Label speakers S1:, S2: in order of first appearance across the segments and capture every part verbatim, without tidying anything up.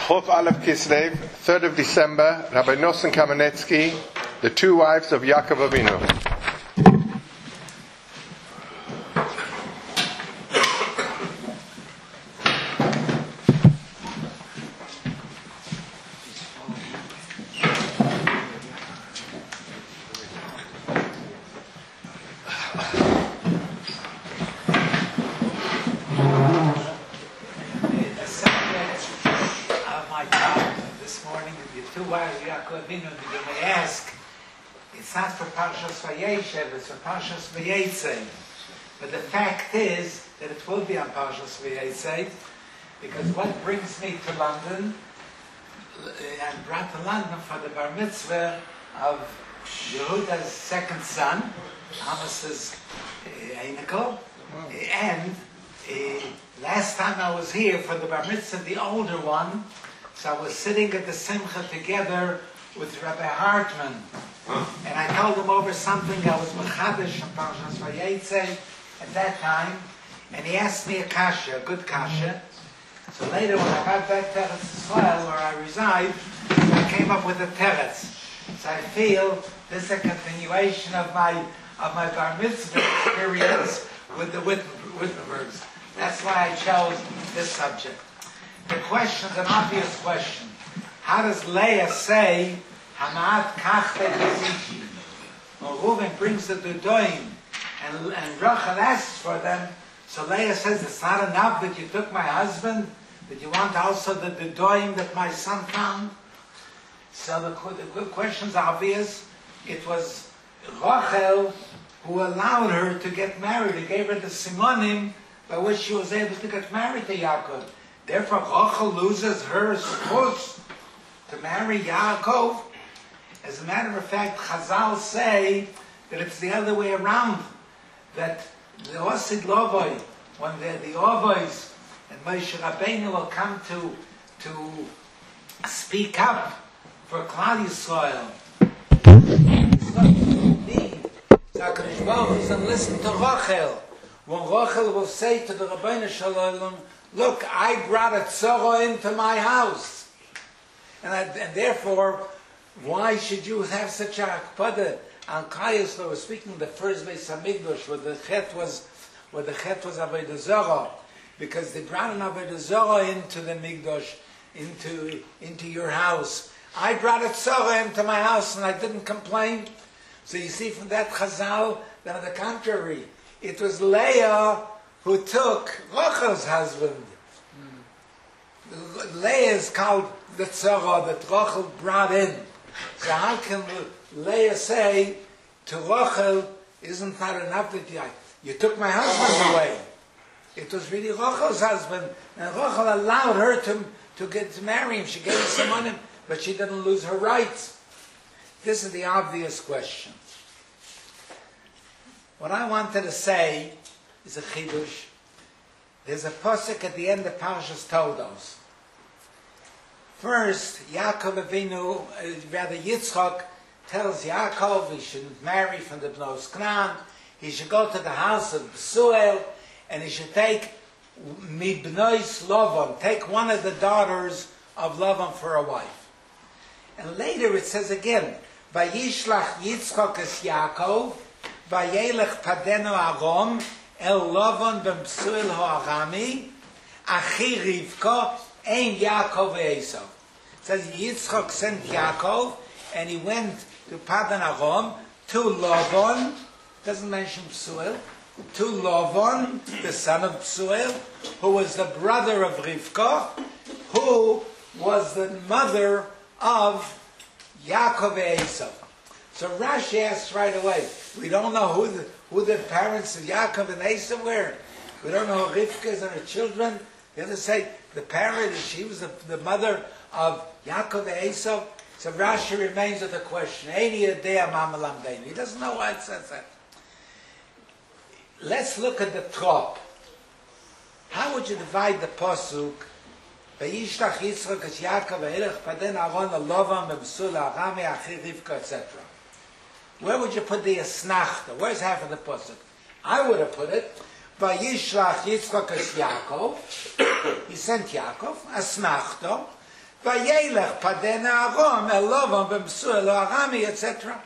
S1: Chof Aleph Kislev, third of December, Rabbi Nosson Kamenetsky, the two wives of Yaakov Avinu.
S2: It's for Parshas Vayetze, but the fact is that it will be on Parshas Vayetze, because what brings me to London, and brought to London for the bar mitzvah of Yehuda's second son, Amos's Einikel, and uh, last time I was here for the bar mitzvah, the older one, so I was sitting at the Simcha together with Rabbi Hartman. And I told him over something I was Mechadish and Parshas Vayetze at that time, and he asked me a kasha, a good kasha. So later when I got back to Eretz Yisrael, where I reside, I came up with a teretz. So I feel this is a continuation of my of my bar mitzvah experience with the Wittenbergs. That's why I chose this subject. The question is an obvious question. How does Leah say, Hamat kachte b'zichi? When Reuven brings the dudoim, and, and Rachel asks for them, so Leah says, it's not enough that you took my husband, that you want also the dudoim that my son found? So the, the question is obvious. It was Rachel who allowed her to get married. He gave her the simonim by which she was able to get married to Yaakov. Therefore, Rachel loses her zchus to marry Yaakov. As a matter of fact, Chazal say that it's the other way around. That the Osid Lovoi, when the, the Ovois and Moshe Rabbeinu will come to to speak up for Klal Yisrael, HaKadosh Baruch Hu doesn't listen to Rachel. When Rachel will say to the Rabbeinu Shalom, look, I brought a tzara into my house. And, I, and therefore, why should you have such a akpada? Al Kayus, they were speaking the first Beis Hamikdash, where the chet was, where the chet was Avodah Zarah, because they brought an Avodah Zarah into the Mikdash, into into your house. I brought a tzara into my house, and I didn't complain. So you see from that Chazal that on the contrary, it was Leah who took Rachel's husband. Mm. Leah is called the tzara that Rachel brought in. So how can Leah say to Rachel, isn't that enough that you, you took my husband away? It was really Rachel's husband, and Rachel allowed her to, to get to marry him. She gave him some money, but she didn't lose her rights. This is the obvious question. What I wanted to say is a chidush. There's a pasuk at the end of Parshas Todos. First, Yaakov Avinu, uh, rather Yitzchak, tells Yaakov he should marry from the Bnos Knan. He should go to the house of Besuel, and he should take Mibnois Lavan, take one of the daughters of Lavan for a wife. And later it says again, Vayishlach Yitzchak es Yaakov, Vayelech Padenu Arom, El Lavan b'Besuel ha'Arami, Achi Rivka, Ein Yaakov Esau. It says Yitzchak sent Yaakov, and he went to Padan Aram, to Lavan, doesn't mention Besuel, to Lavan, the son of Besuel, who was the brother of Rivka, who was the mother of Yaakov Esau. So Rashi asks right away, we don't know who the, who the parents of Yaakov and Esau were. We don't know who Rivka is and her children. The others say the parent, she was the, the mother of Yaakov and Esau. So Rashi remains with the question. He doesn't know why it says that. Let's look at the trop. How would you divide the pasuk? Vayishlach Yitzchak es Yaakov v'elech paden Aron Lavan b'Besuel ha'Arami achi Rivka, et cetera. Where would you put the asnachta? Where's half of the pasuk? I would have put it. Vayishlach Yitzchak es Yaakov. He sent Yaakov asnachta Vayelech padena arom elovam b'msuel arami, et cetera.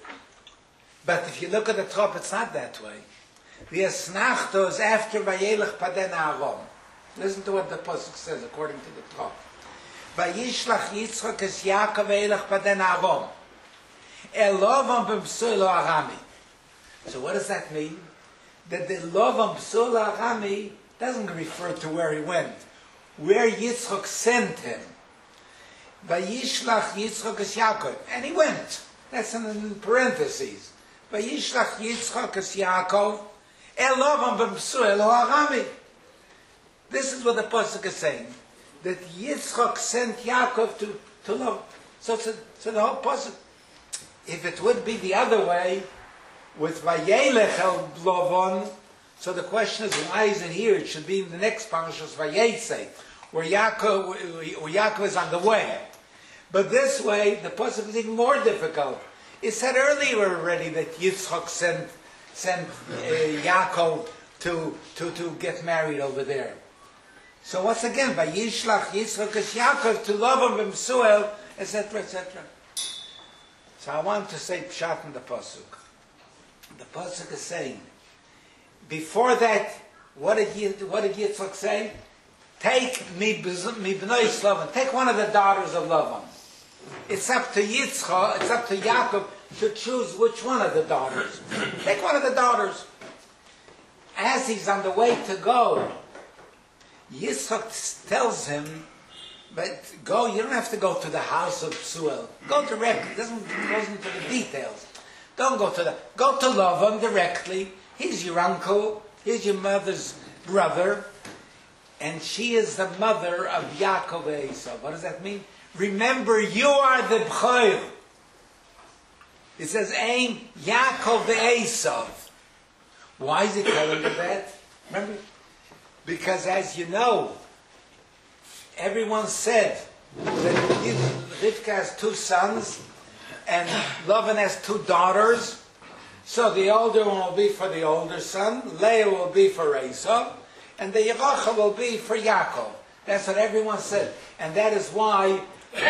S2: But if you look at the top, it's not that way. The Esnachto is after Vayelech padena arom. Listen to what the pasuk says according to the top. Vayishlach Yitzchak es Yaakov Vayelech padena arom elovam b'msuel arami. So what does that mean? That the elovam b'msuel arami doesn't refer to where he went. Where Yitzchak sent him. Vayishlach Yitzchak es Yaakov. And he went. That's in parentheses. Vayishlach Yitzchak es Yaakov elovam b'msuel arami. This is what the pasuk is saying. That Yitzchak sent Yaakov to, to love. So, so, so the whole pasuk, if it would be the other way, with Vayelech el Lovon, so the question is, why is it here? It should be in the next parashas, Vayetze, where Yaakov, where Yaakov is on the way. But this way, the pasuk is even more difficult. It said earlier already that Yitzchak sent sent uh, Yaakov to, to, to get married over there. So once again, Vayishlach Yitzchak es Yaakov to love him b'msuel, et cetera, et cetera. So I want to say pshat in the pasuk. The pasuk is saying, before that, what did Yid, what did Yitzchak say? Take mi b'noi Lavan. Take one of the daughters of Lavan. It's up to Yitzchak. It's up to Yaakov to choose which one of the daughters. Take one of the daughters. As he's on the way to go, Yitzchak tells him, but go, you don't have to go to the house of Psuel. Go directly. It doesn't go into the details. Don't go to the, go to Lavan directly. He's your uncle. He's your mother's brother. And she is the mother of Yaakov Esav. What does that mean? Remember, you are the B'choir. It says, Ein Yaakov Esav. Why is it telling you that? Remember? Because as you know, everyone said that Rivka has two sons and Lavan has two daughters. So the older one will be for the older son, Leah will be for Esav, and the Yerocha will be for Yaakov. That's what everyone said. And that is why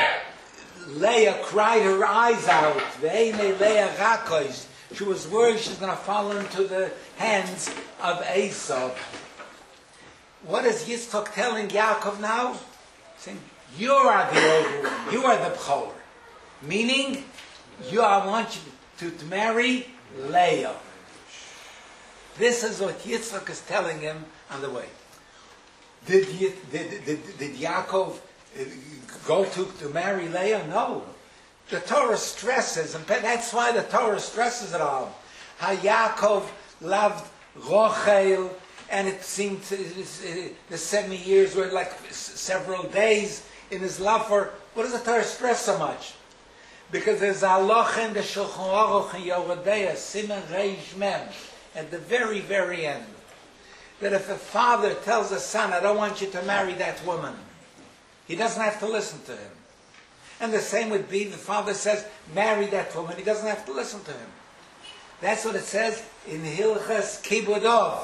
S2: Leah cried her eyes out. Ve'ene Leah Rakosh. She was worried she's going to fall into the hands of Esav. What is Yitzchak telling Yaakov now? Saying, you are the older one. You are the B'chor. Meaning, you, I want you to, to marry Leah. This is what Yitzchak is telling him on the way. Did, did, did, did Yaakov go to, to marry Leah? No. The Torah stresses, and that's why the Torah stresses it all. How Yaakov loved Rochel, and it seemed to, the seventy years were like several days in his love for. What does the Torah stress so much? Because there's a halacha in the Shulchan Aruch and Yoredeya, Siman Reish Mem, at the very, very end, that if a father tells a son, I don't want you to marry that woman, he doesn't have to listen to him. And the same would be, the father says, marry that woman, he doesn't have to listen to him. That's what it says in Hilchas Kibudov.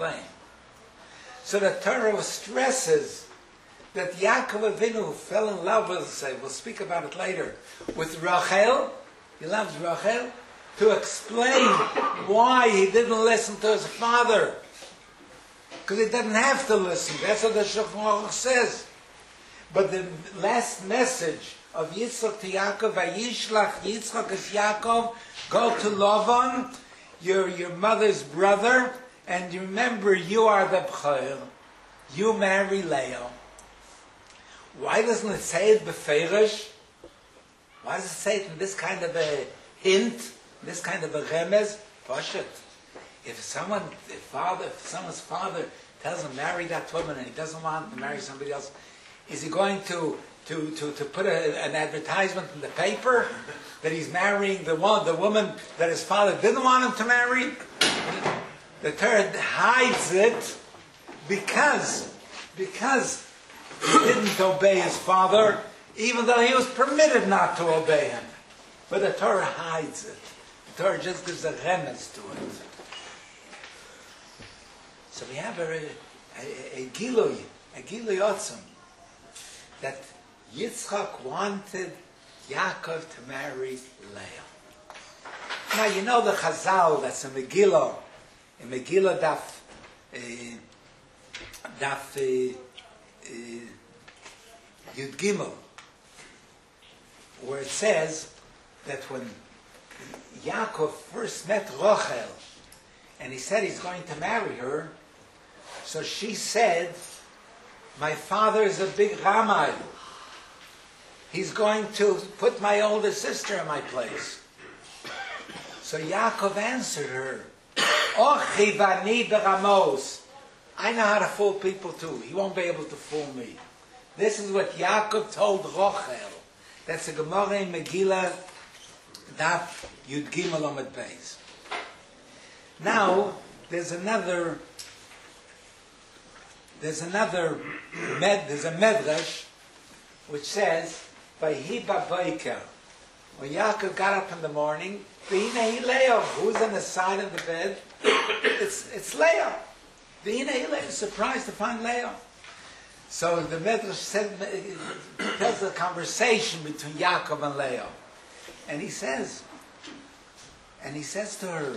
S2: So the Torah stresses that Yaakov Avinu, who fell in love with, say, we'll speak about it later, with Rachel, he loves Rachel, to explain why he didn't listen to his father. Because he didn't have to listen. That's what the Shulchan Aruch says. But the last message of Yitzchak to Yaakov, Vayishlach Yitzchak es Yaakov, go to Lavan, your, your mother's brother, and remember, you are the B'chor. You marry Leah. Why doesn't it say it beferish? Why does it say it in this kind of a hint, this kind of a remez? Pashut. If someone, if father, if someone's father tells him marry that woman and he doesn't want to marry somebody else, is he going to to to, to put a, an advertisement in the paper that he's marrying the one, the woman that his father didn't want him to marry? The Torah hides it because because he didn't obey his father, even though he was permitted not to obey him. But the Torah hides it. The Torah just gives a remez to it. So we have a, a, a, a gilui, a gilui otzim, that Yitzchak wanted Yaakov to marry Leah. Now you know the Chazal, that's a Megillah, a Megillah daf, uh, daf uh, uh, Yud Gimel, where it says that when Yaakov first met Rachel, and he said he's going to marry her, so she said, my father is a big Ramai. He's going to put my older sister in my place. So Yaakov answered her, Ochi vani beramos. I know how to fool people too. He won't be able to fool me. This is what Yaakov told Rachel. That's a Gemara in Megillah, Daf Yud Gimel Amud Beis. Now, there's another, there's another, med, there's a medrash which says, Vayhi ba'boker. When Yaakov got up in the morning, V'hinei Leah, who's on the side of the bed? It's it's Leah. V'hinei Leah, surprised to find Leah. So the medrash said, tells a conversation between Yaakov and Leah, and he says, and he says to her,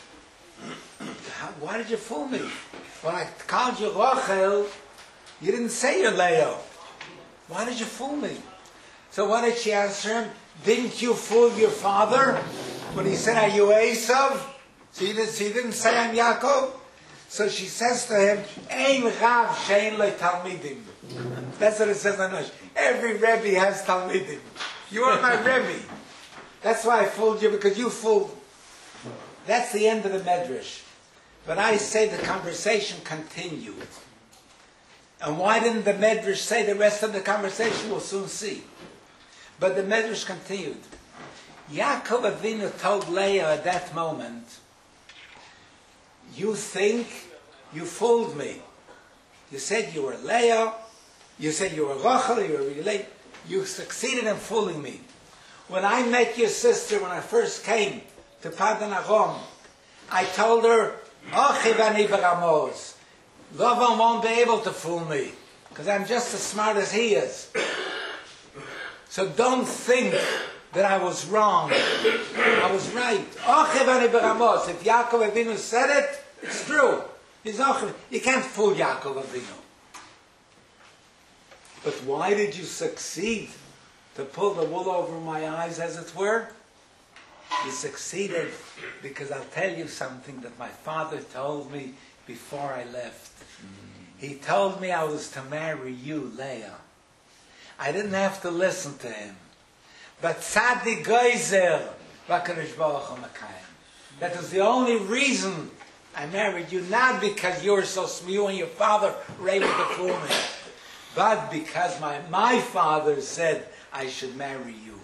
S2: why did you fool me? When I called you Rachel, you didn't say you're Leah. Why did you fool me? So what did she answer him? Didn't you fool your father when he said, are you Esav? So he didn't, so he didn't say I'm Yaakov? So she says to him, Ein Rav she'en lo talmidim. That's what it says in English. Every Rebbe has talmidim. You are my Rebbe. That's why I fooled you, because you fooled. That's the end of the medrash. But I say the conversation continued. And why didn't the medrash say the rest of the conversation? We'll soon see. But the medrash continued. Yaakov Avinu told Leah at that moment, you think you fooled me. You said you were Leah, you said you were Rachel, you were Leah. You succeeded in fooling me. When I met your sister, when I first came to Padan Aram, I told her, Ochi vani beramos. Lavan won't be able to fool me, because I'm just as smart as he is. So don't think that I was wrong. I was right. Ochi vani beramos. If Yaakov Avinu said it, it's true. He's ochi. You can't fool Yaakov Avinu. But why did you succeed to pull the wool over my eyes, as it were? You succeeded because I'll tell you something that my father told me before I left. He told me I was to marry you, Leah. I didn't have to listen to him. But Tzaddik Geyser, V'Kadosh Baruch Hu Mekayim. That was the only reason I married you, not because you were so smooth and your father were able to fool me, but because my, my father said I should marry you.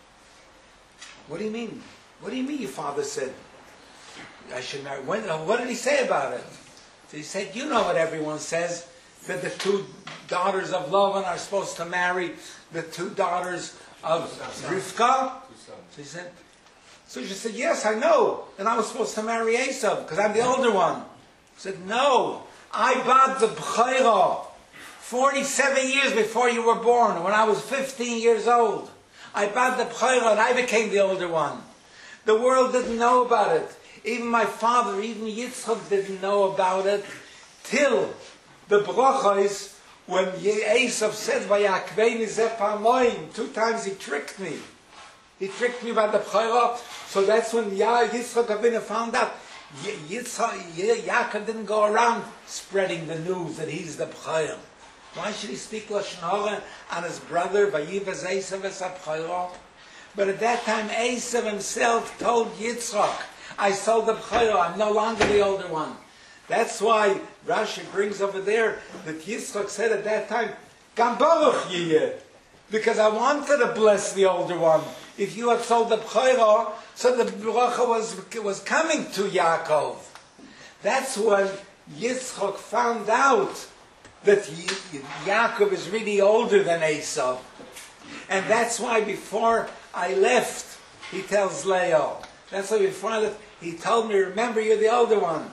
S2: What do you mean? What do you mean your father said I should marry? When, what did he say about it? So he said, you know what everyone says, that the two daughters of Lavan are supposed to marry the two daughters of Rivka. So he said, so she said, yes, I know. And I was supposed to marry Esav, because I'm the older one. He said, no, I bought the B'chaira forty-seven years before you were born, when I was fifteen years old. I bought the B'chaira and I became the older one. The world didn't know about it. Even my father, even Yitzchak didn't know about it till the brachos, when Esav said, "Vayakveini ze pamoim," two times he tricked me. He tricked me by the B'chaira. So that's when Yitzchak Avinu found out. Yitzchak, Yaakov didn't go around spreading the news that he's the B'chaira. Why should he speak Lashon Hara on his brother, Vayivaz Esav es ha-B'chaira? But at that time, Esav himself told Yitzchak, I sold the B'chaira, I'm no longer the older one. That's why Rashi brings over there that Yitzchak said at that time, Gam Baruch Yiyeh, because I wanted to bless the older one. If you had sold the B'chaira, so the bracha was, was coming to Yaakov. That's when Yitzchak found out that Yaakov is really older than Esav. And that's why before I left, he tells Leah, that's why before I left, he told me, remember, you're the older one.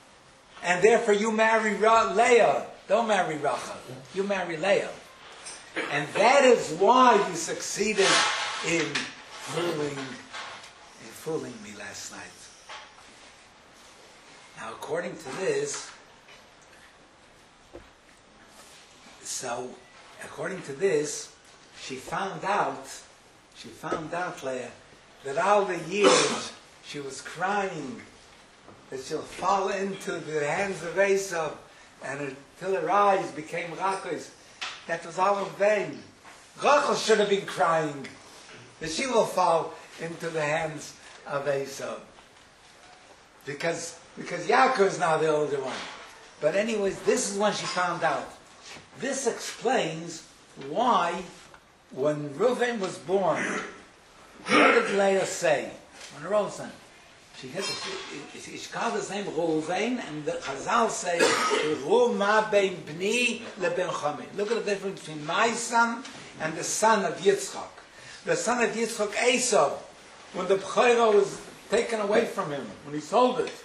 S2: And therefore you marry Ra- Leah. Don't marry Rachel. You marry Leah. And that is why you succeeded in fooling, in fooling me last night. Now, according to this, so, according to this, she found out, she found out, Leah, that all the years she was crying that she'll fall into the hands of Esau, and until her eyes became Rachel. That was all in vain. Rachel should have been crying that she will fall into the hands of Esau. Because, because Yaakov is now the older one. But anyways, this is when she found out. This explains why, when Reuven was born, what did Leah say? When her own son. She, had, she, she called his name Reuven, and the Chazal say, Ru ma ben bni leben chami. Look at the difference between my son and the son of Yitzchak. The son of Yitzchak, Esau, when the Bechorah was taken away from him, when he sold it.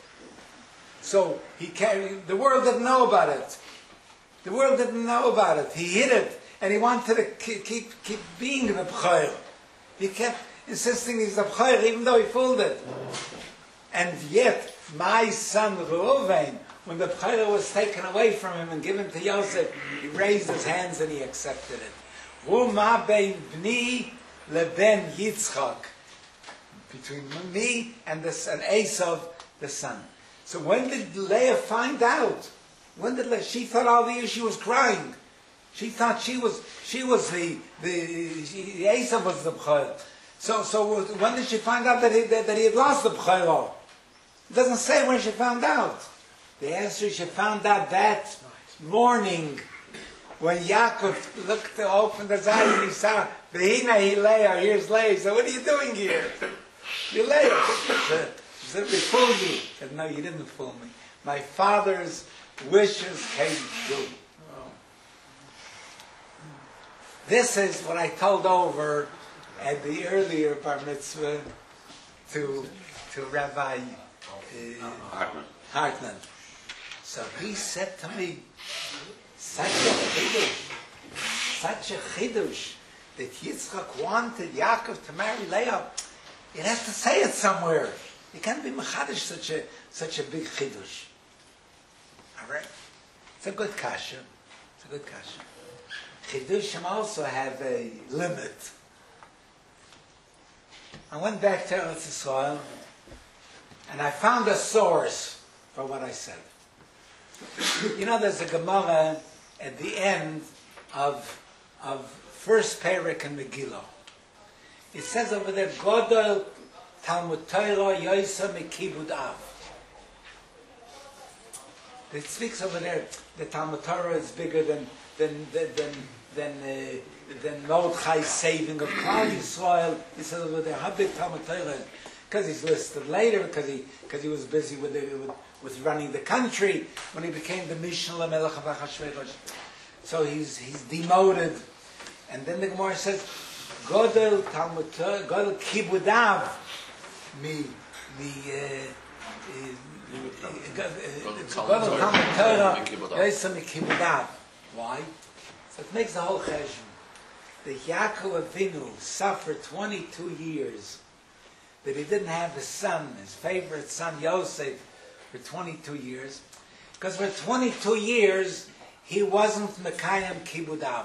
S2: So he carried, the world didn't know about it. The world didn't know about it. He hid it, and he wanted to keep keep, keep being the Bechorah. He kept insisting he's the Bechorah, even though he fooled it. And yet, my son Reuven, when the Bechorah was taken away from him and given to Yosef, he raised his hands and he accepted it. Ru ma ben bni leben Yitzchak. Between me and the son, Esau, the son. So when did Leah find out? When did Leah? She thought all the years she was crying. She thought she was she was the the she, Esau was the Bechorah. So so when did she find out that he that, that he had lost the Bechorah? It doesn't say when she found out. The answer is she found out that morning when Yaakov looked to open his eyes and he saw Vehina he Leah, here's Leah. He said, what are you doing here? You're Leah. She said, we fooled you. He said, no, you didn't fool me. My father's wishes came true. This is what I told over at the earlier bar mitzvah to, to Rabbi uh,
S3: Hartman.
S2: Hartman. So he said to me, such a chidush, such a chidush, that Yitzchak wanted Yaakov to marry Leah. It has to say it somewhere. You can't be mechadish such a such a big chidush. All right, it's a good kasha. It's a good kasha. Chidushim also have a limit. I went back to Eretz Yisrael, and I found a source for what I said. You know, there's a Gemara at the end of of first Perek in Megillah. It says over there, Godol Talmud Torah Yoisa Mikibud Av. It speaks over there, the Talmud Torah is bigger than than than than than, uh, than Mordechai's saving of Klal Yisrael. He says over there, how big Talmud Torah is? Because he's listed later, because he because he was busy with, the, with with running the country when he became the Mishnah Melech of Achashverosh. So he's he's demoted, and then the Gemara says, Godel Talmud Torah, Godel Kibudav, mi mi. Godel Talmud Torah, Yoisa mi Kibudav. Why? So it makes the whole cheshbon. The Yaakov Avinu suffered twenty-two years that he didn't have his son, his favorite son Yosef, for twenty-two years, because for twenty-two years he wasn't Mekayim Kibudav.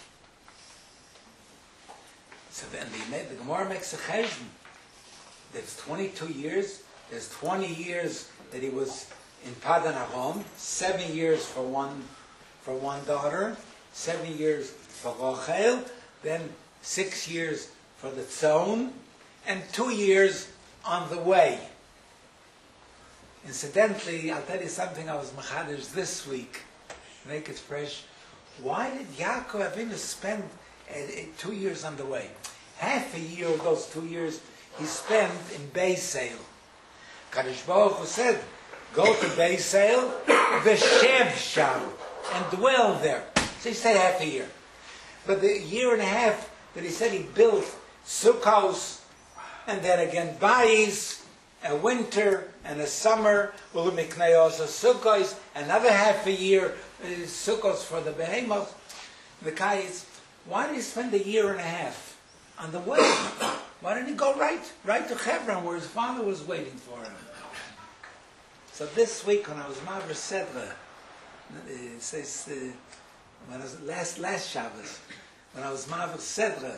S2: So then the, the Gemara makes a cheshbon. There's twenty-two years. There's twenty years that he was in Padan Aram, seven years for one for one daughter, seven years for Rachel, then six years for the Tzon, and two years on the way. Incidentally, I'll tell you something I was machadish this week, make it fresh. Why did Yaakov Avinu spend uh, two years on the way? Half a year of those two years he spent in Beisail. Kadosh Baruch Hu said, go to Beisail, v'shev sham, and dwell there. So he stayed half a year. But the year and a half that he said he built Sukkos, and then again Bayis, a winter and a summer, Ulumikneos, Sukkos, another half a year, uh, Sukkos for the Behemoth, the Kais. why did he spend a year and a half on the way? Why didn't he go right, right to Hebron where his father was waiting for him? So this week when I was Maver Sedra, it says, uh, when I was last last Shabbos, when I was Maver Sedra,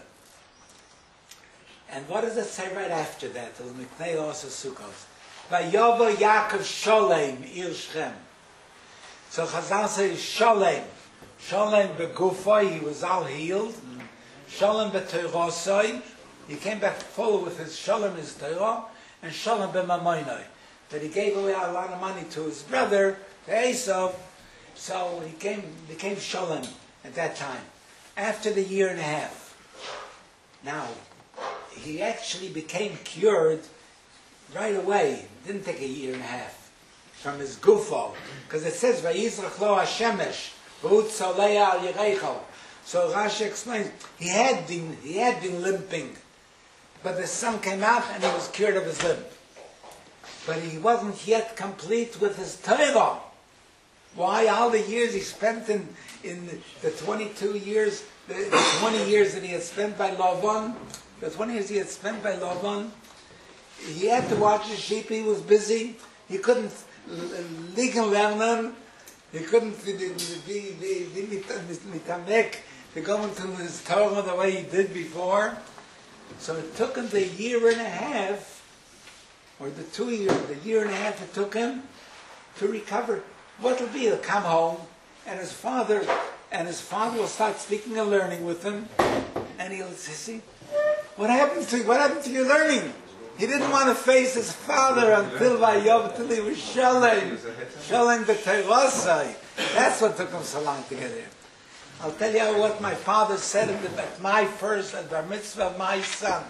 S2: and what does it say right after that? L'miknei also Sukkos. Vayovo Yaakov Sholem Ir Shem. So Chazal says Sholem. Sholem begufay, he was all healed. Sholem b'teirosoi, he came back full with his Sholem, his Torah, and Sholem b'mamoinoi. That he gave away a lot of money to his brother, to Esau, so he came, became Sholem at that time. After the year and a half. Now, he actually became cured right away. It didn't take a year and a half from his gufo, because it says Vayizrach lo hashemesh v'ut tzolea al yereicho. So Rashi explains he had been he had been limping, but the sun came out and he was cured of his limp. But he wasn't yet complete with his Torah. Why? All the years he spent in in the twenty-two years, the, the twenty years that he had spent by Lavan. The twenty years he had spent by Lavan, he had to watch the sheep, he was busy, he couldn't liegen lernen, he couldn't be mitamek to go into his Torah the way he did before. So it took him the year and a half, or the two years, the year and a half it took him to recover. What will be? He'll come home, and his father, and his father will start speaking and learning with him, and he'll see, What happened to what happened to your learning? He didn't want to face his father until Vayov, until he was Shalem, Shalem b'Teirosai. That's what took him so long to get here. I'll tell you what my father said at my first at bar mitzvah of my son.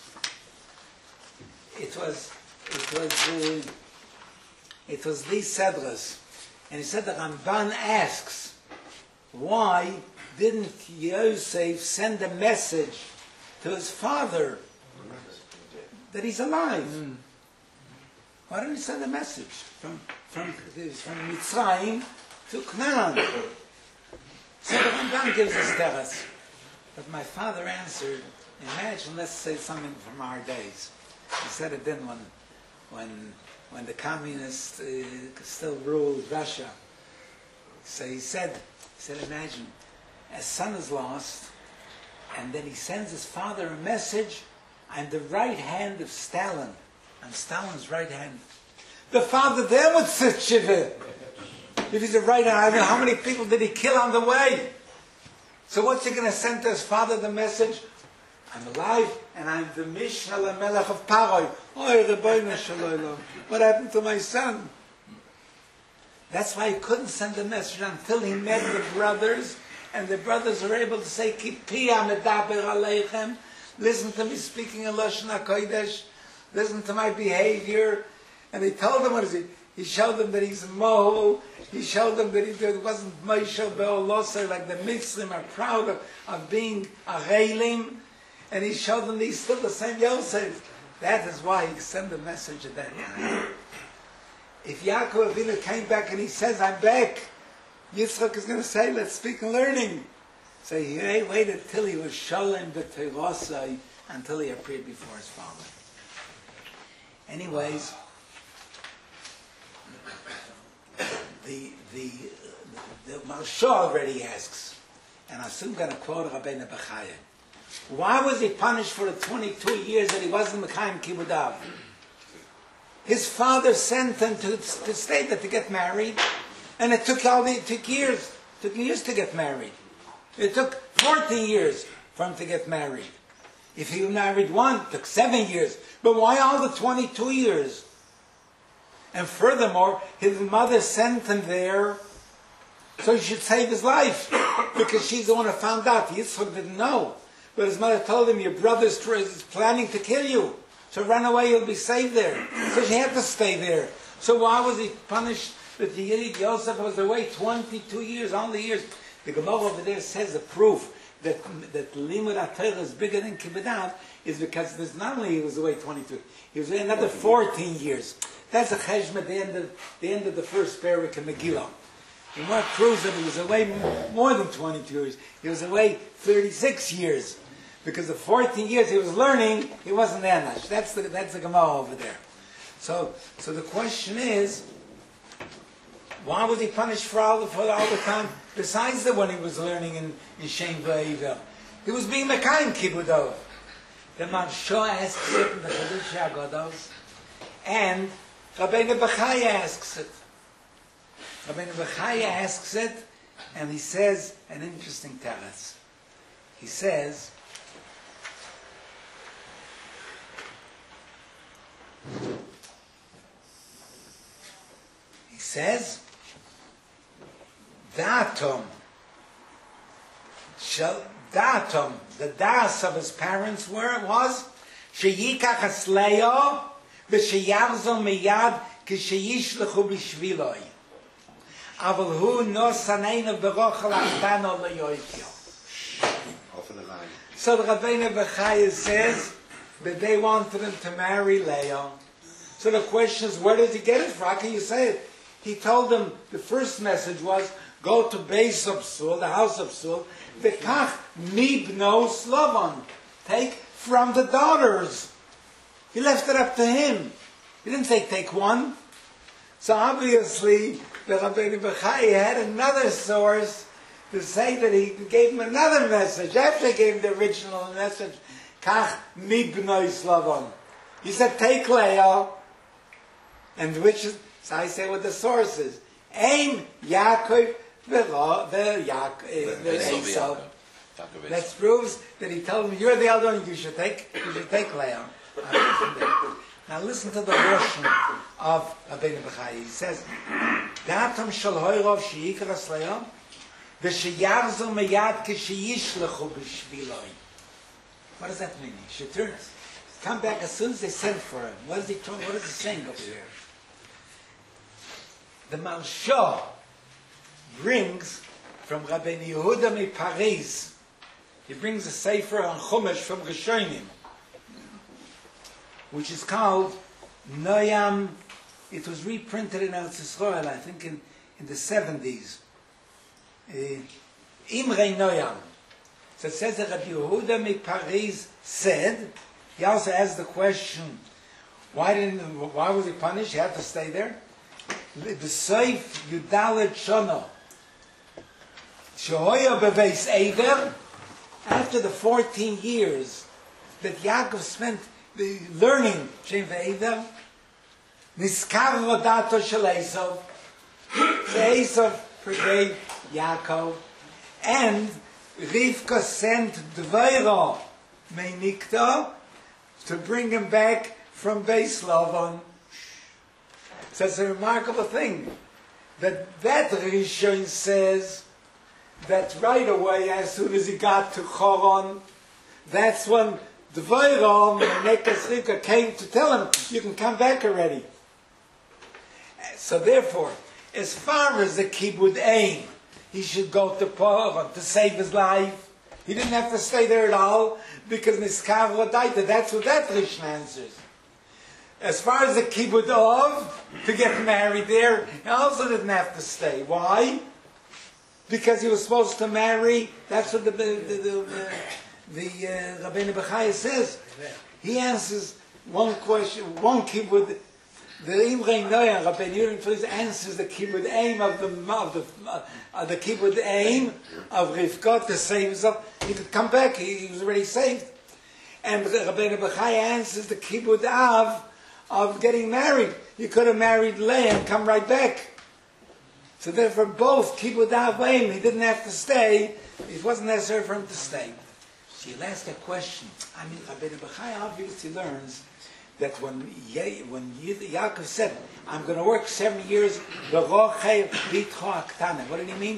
S2: It was, it was, uh, it was these Sedras, and he said the Ramban asks, why didn't Yosef send a message to his father that he's alive? Mm. Why didn't he send a message from from from Mitzrayim to Canaan? So the Ramban gives us teres. But my father answered, imagine, let's say something from our days. He said it then when when when the communists uh, still ruled Russia. So he said, he said, imagine, a son is lost, and then he sends his father a message, I'm the right hand of Stalin. I'm Stalin's right hand. The father then would sit shiva. If he's a right hand, I don't know how many people did he kill on the way. So what's he going to send to his father the message? I'm alive, and I'm the Mishnah Melech of Paroi. Oh, Rebbeinu Shalom. What happened to my son? That's why he couldn't send a message until he met the brothers, and the brothers were able to say, Kipia medaber aleichem. Listen to me speaking in Lashon HaKodesh. Listen to my behavior. And he told them, what is it? He showed them that he's a Mohu. He showed them that he wasn't Moshe Be'oloser, like the Mitzrim are proud of, of being Achelim. And he showed them that he's still the same Yosef. That is why he sent the message at that time. If Yaakov Avinu came back and he says, I'm back, Yitzchak is going to say, let's speak and learning. So he waited till he was Shalem b'Teirosai, until he appeared before his father. Anyways, the the the, the Marsha already asks, and I'm soon going to quote Rabbeinu Bechaya. Why was he punished for the twenty-two years that he wasn't Mekayim Kibudav? His father sent him to, to stay there to get married, and it took all the, it took years, it took years to get married. It took fourteen years for him to get married. If he married one, it took seven years. But why all the twenty-two years? And furthermore, his mother sent him there so he should save his life, because she's the one who found out. Yitzchak didn't know. But his mother told him, your brother is planning to kill you. So run away, you'll be safe there. So she had to stay there. So why was he punished that the Yid Yosef was away twenty-two years, all the years? The Gemara over there says the proof that that Limud HaTorah is bigger than Kibbutz is because there's not only he was away twenty-two, he was away another fourteen years. That's a cheshbon at the end of the end of the first parak in Megillah. The more crucial, he was away more than twenty-two years. He was away thirty-six years. Because the fourteen years he was learning, he wasn't there much. That's the, that's the Gemara over there. So, so the question is, why was he punished for all the, for all the time, besides the when he was learning in, in Shem V'Eiver? He was being Mekayim Kibudov. The Marsha asks it in the Chiddushei HaGados, and Rabbeinu Bechaya asks it. Rabbeinu Bechaya asks it, and he says an interesting teretz. He says, he says, Datum, shall Datum, the das of his parents were was sheyikach asleyo v'sheyachzol miyad k'sheyishlechu b'shviloi aval hu no saneinu b'rochel achtano leyoikyo. So the Rabbeinu Bechaya says that they wanted him to marry Leah. So the question is, where did he get it from? How can you say it? He told them, the first message was, go to Beis Absul, the house of Absul, v'kach mibno Slovan. Take from the daughters. He left it up to him. He didn't say take one. So obviously, the Rabbeinu Bechaya had another source to say that he gave him another message. After he gave him the original message, kach mibno Slovan. He said, take Leah, and which is, so I say what the source is. Aim Yaakov Esau. That proves that he told him, you're the elder one, you should take, you should take Leah. Now listen to the version of Rabbeinu Bechaya. He says, Datam shel hoyrov sheyikar as Leah, v'sheyachzol meyad k'sheyishlechu b'shviloi. What does that mean? He should turn us. Come back as soon as they send for him. What is he, what is he saying over here? The Marsha brings from Rabbeinu Yehuda mi Paris. He brings a sefer on Chumash from Rishonim, which is called Noyam. It was reprinted in Eretz Yisrael, I think, in, in the seventies. Uh, Imrei Noyam. So it says that Rabbi Yehuda mi Paris said. He also asked the question, why didn't? Why was he punished? He had to stay there. The Seif Yudalet Shono. Shehoya beveis Eiver. After the fourteen years that Yaakov spent learning Shem V'Eiver, Niskar Rodato Shel Esav. So Esav forgave Yaakov, and Rivka sent Dveira Meinikta to bring him back from Beis Lavan. So it's a remarkable thing that that Rishon says that right away, as soon as he got to Choron, that's when Dvoirom and Nekas Rivka came to tell him, you can come back already. So therefore, as far as the Kibud Ein, he should go to Poron to save his life. He didn't have to stay there at all, because Niskar Rodaita, that's what that Rishon answers. As far as the Kibud Ov, to get married there, he also didn't have to stay. Why? Because he was supposed to marry, that's what the, the, the, the, the uh, Rabbeinu Bechaya says. He answers one question, one Kibud, the Imrei Noyam, Rabbeinu Yehuda answers the Kibud Aim of the, of the, uh, the Kibud Aim of Rivka to save himself. He could come back, he, he was already saved. And Rabbeinu Bechaya answers the Kibud Av of getting married. You could have married Leah and come right back. So therefore both Kibud Av Aim, he didn't have to stay. It wasn't necessary for him to stay. So you'll ask a question. I mean, Rabbeinu Bechaya obviously learns that when Ye, when Yaakov said, I'm going to work seven years, what did he mean?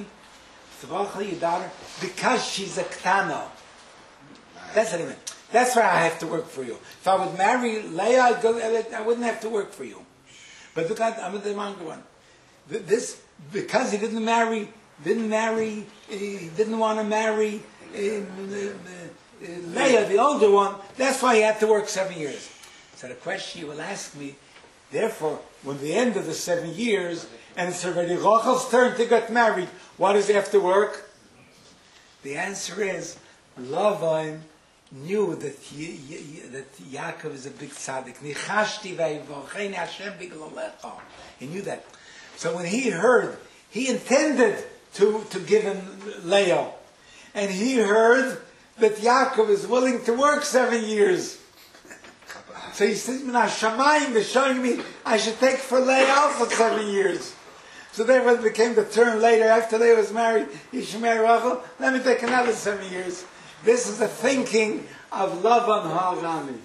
S2: Because she's a ktana. That's what he meant. That's why I have to work for you. If I would marry Leah, I'd go, I wouldn't have to work for you. But look at, I'm the younger one. This, because he didn't marry, didn't marry, he didn't want to marry uh, uh, Leah, the older one, that's why he had to work seven years. So the question you will ask me, therefore, when the end of the seven years, and it's already Rachel's turn to get married. What is after work? The answer is, Lavan knew that Ye- Ye- that Yaakov is a big tzaddik. Nichashti v'yivocheini Hashem b'glolecha. He knew that. So when he heard, he intended to, to give him Leah. And he heard that Yaakov is willing to work seven years. So he said, Minashamayim, they're showing me I should take for Leah also seven years. So therefore it became the turn later, after Leah was married, he should marry Rachel, let me take another seven years. This is the thinking of Lavan Harani.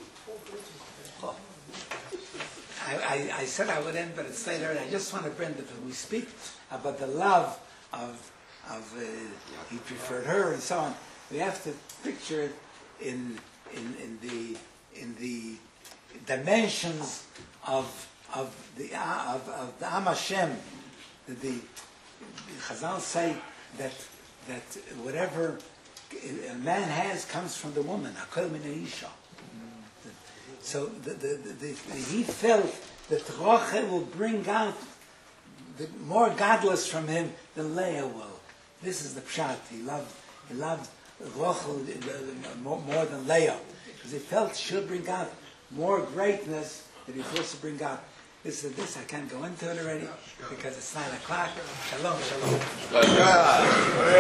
S2: I, I, I said I would end, but it's later, and I just want to bring that when we speak about the love of, of uh, he preferred her and so on, we have to picture it in, in, in the in the dimensions of of the uh, of, of the Am Hashem. The, the Chazal say that that whatever a man has comes from the woman. Hakol min ha'isha. So the, the, the, the, he felt that Rachel will bring out the, more godless from him than Leah will. This is the pshat. He loved he loved Rachel more, more than Leah because he felt she'll bring out more greatness than he supposed to bring out. This is this. I can't go into it already because it's nine o'clock. Shalom, shalom.